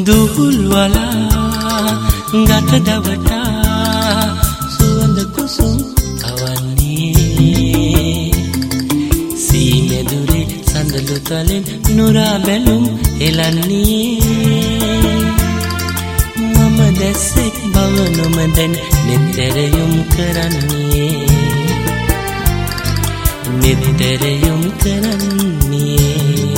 දුහුල් වලා ගත දවටා සුවඳ කුසුම් කවන්නේ සීමෙදුරේ සඳලු තලෙන් නුරා බැලුම් එලන්නේ මම දැස්සෙක් බව නොමදැන් නිතර යොම් කරන්නේ නිතර යොම් කරන්නේ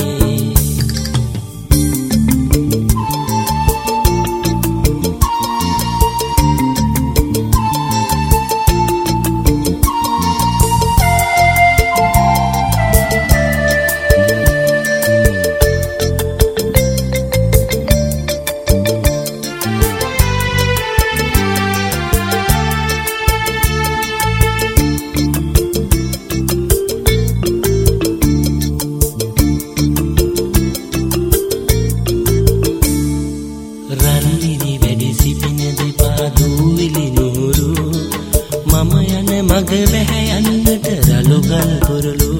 මග වැහැ යන්නට රළුගල් පුරුළු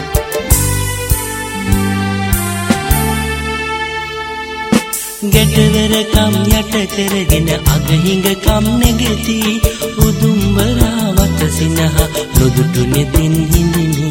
ගැටවරකම් යට කරගෙන අගහිඟකම් නැගති උදුම්බරාවත සිනහ නොදුටු නෙතින් හිඳිමි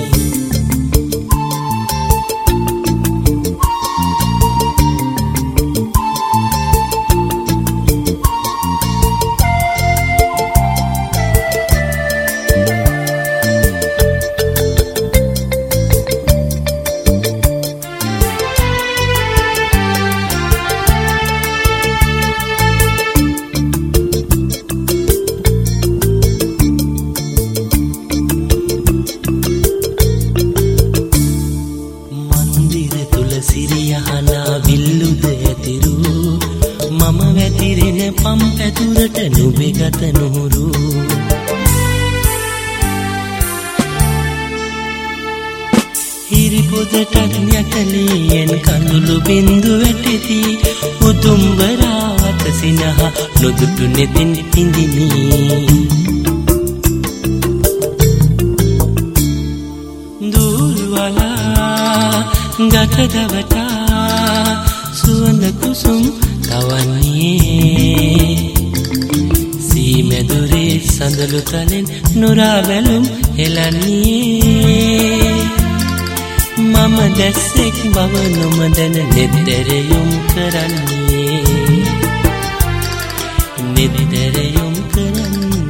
සිරියහනා විල්ලුද ඇතිරු මම වැතිරෙන පම් ඇතුරට නුබෙගත නොහුරු හිරිපොදටත් යටලියෙන් කඳුළු බින්දු වැටෙති උතුම්බරාවත සිනහ නොදුටු නෙතින් හිඳිමි ගත දවටා සුවඳ කුසුම් කවන්නේ සීමෙදුරේ සඳලු තලෙන් නුරා බැලුම් එලන්නේ මම දැස්සෙක් බව නොමදැන නිතර යොම් කරන්නේ නිතර යොම් කරන්නේ